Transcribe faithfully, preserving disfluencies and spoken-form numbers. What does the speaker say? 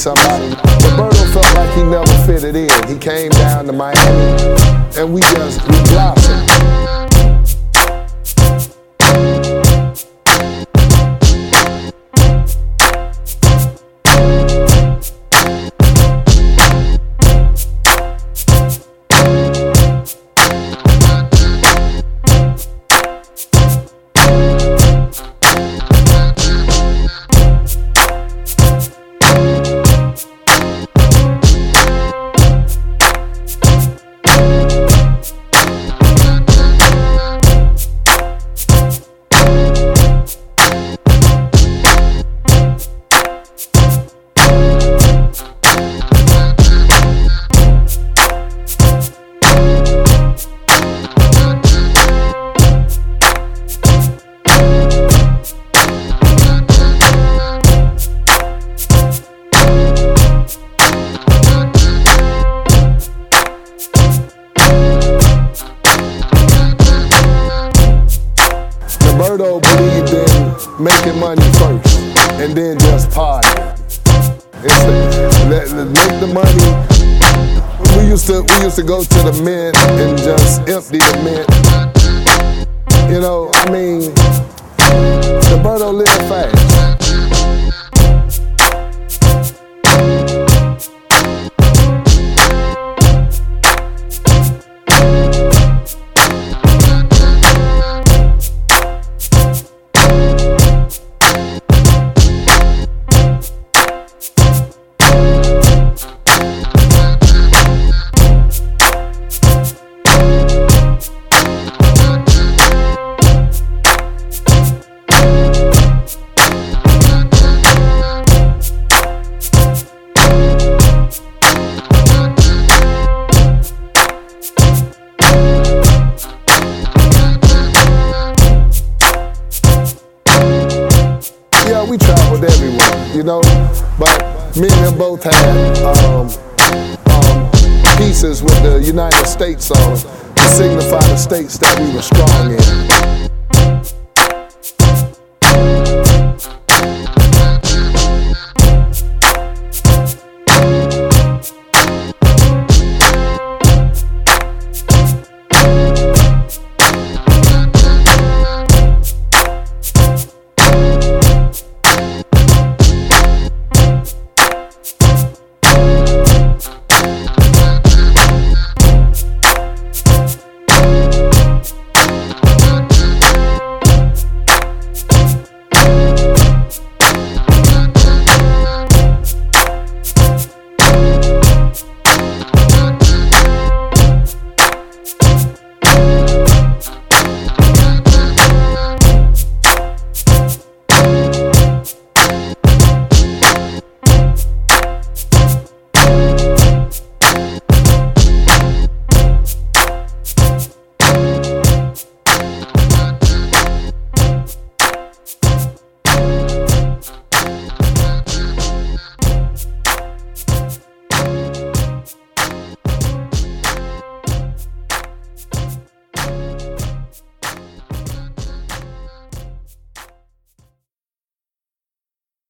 somebody. Roberto felt like he never fitted in. He came down to Miami, and we just we blossomed. Roberto believed in making money first, and then just party. Let, let make the money. We used to we used to go to the mint and just empty the mint. You know, I mean, Roberto lived fast. We traveled everywhere, you know, but me and them both had um, um, pieces with the United States on to signify the states that we were strong in.